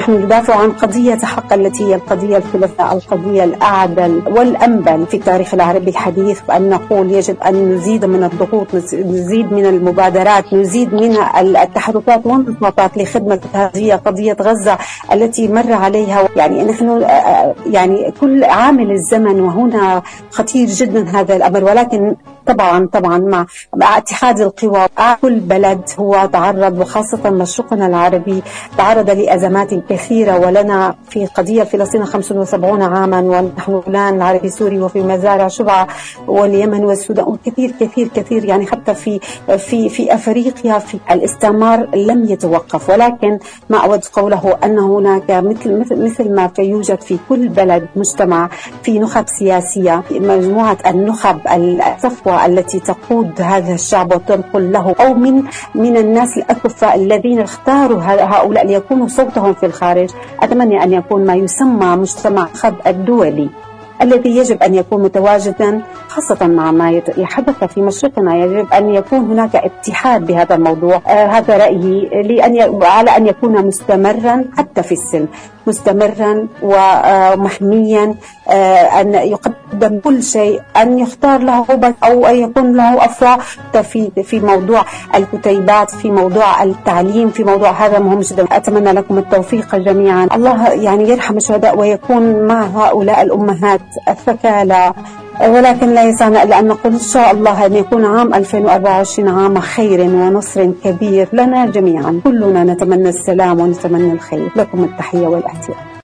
نحن ندافع عن قضية حق التي هي القضية الثلاثاء، القضية الأعدل والأنبل في التاريخ العربي الحديث، وأن نقول يجب أن نزيد من الضغوط، نزيد من المبادرات، نزيد من التحركات والنشاطات لخدمة هذه قضية غزة التي مر عليها. يعني نحن يعني كل عامل الزمن وهنا خطير جدا هذا الأمر، ولكن طبعا مع اتحاد القوى كل بلد هو تعرض، وخاصة مشرقنا العربي تعرض لأزمات كثيرة، ولنا في قضية فلسطين 75 عاما، ونحن الآن العربي سوري وفي مزارع شبعة واليمن والسودان وكثير كثير كثير. يعني حتى في أفريقيا في الاستعمار لم يتوقف، ولكن ما أود قوله أن هناك مثل ما يوجد في كل بلد مجتمع في نخب سياسية، مجموعة النخب الصفوة التي تقود هذا الشعب وتنقل له، أو من الناس الأكفاء الذين اختاروا هؤلاء ليكونوا صوتهم في الخارج. أتمنى أن يكون ما يسمى مجتمع النخب الدولي الذي يجب أن يكون متواجدا، خاصة مع ما يحدث في مشرقنا. يجب أن يكون هناك اتحاد بهذا الموضوع. هذا رأيي، على أن يكون مستمرا حتى في السلم، مستمرا ومحميا، أن يقدم كل شيء، أن يختار له أو أن يكون له أفرع في موضوع الكتيبات، في موضوع التعليم، في موضوع هذا مهم جدا. أتمنى لكم التوفيق جميعا. الله يعني يرحم الشهداء ويكون مع هؤلاء الأمهات الثكالى، ولكن لا يسعنا إلا أن نقول إن شاء الله أن يكون عام 2024 عام خير ونصر كبير لنا جميعا. كلنا نتمنى السلام ونتمنى الخير. لكم التحية والاحترام.